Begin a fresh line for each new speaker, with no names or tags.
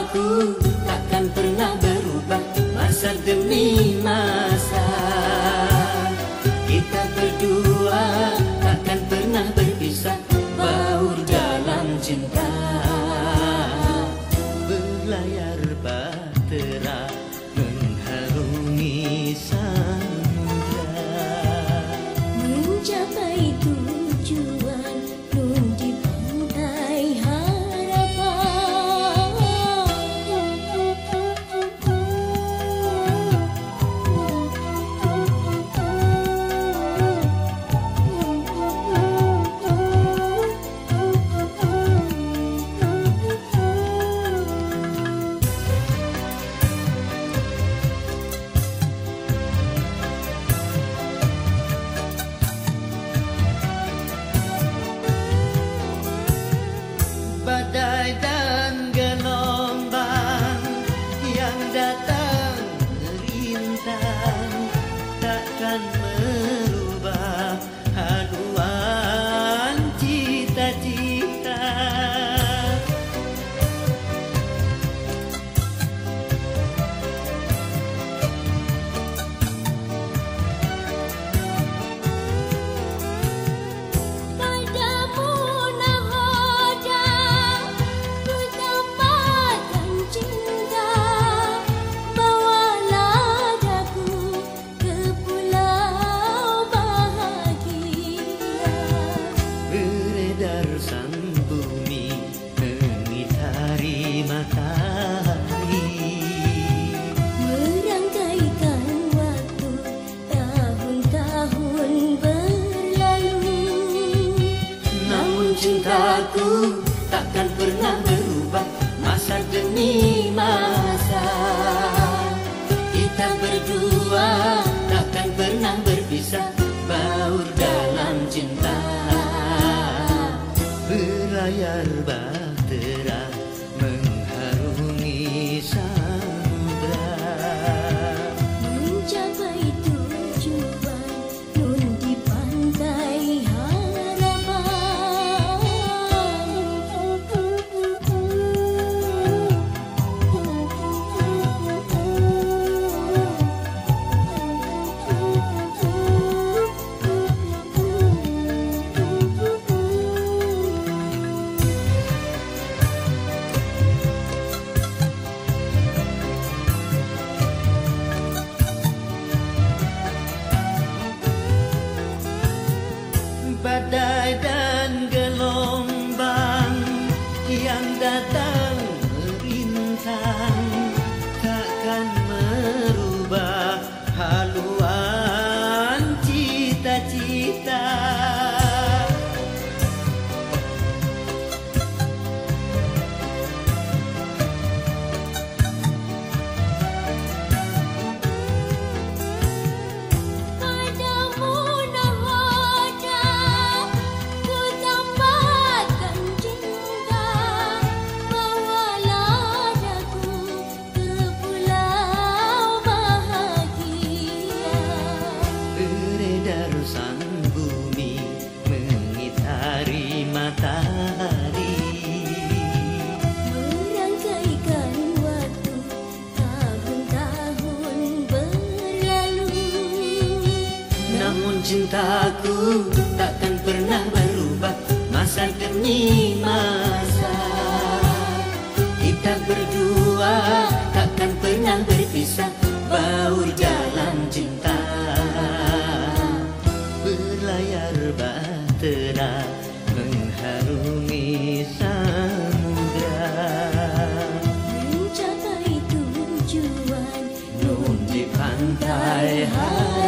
cintaku takkan pernah berubah masa demi masa. Kita berdua takkan pernah berpisah, baur dalam cinta. Berlayar bahtera mengharungi samudra,
mencapai tujuan nun di pantai
badai dan gelombang yang datang merintang takkan merubah haluan cita-cita. Sang bumi mengitari matahari,
merangkaikan waktu tahun-tahun berlalu.
namun cintaku takkan pernah berubah masa demi masa. Kita berdua takkan pernah berpisah, baur dalam cinta. Berlayar bahtera mengharungi samudra,
Mencapai tujuan nun di pantai
badai dan gelombang yang datang merintang takkan merubah haluan cita-cita. Sang bumi mengitari matahari,
merangkaikan waktu tahun-tahun berlalu.
namun cintaku takkan pernah berubah masa demi masa. Kita berdua takkan pernah berpisah, baur dalam cinta. Berlayar bahtera mengharungi samudra,
Mencapai tujuan
nun di pantai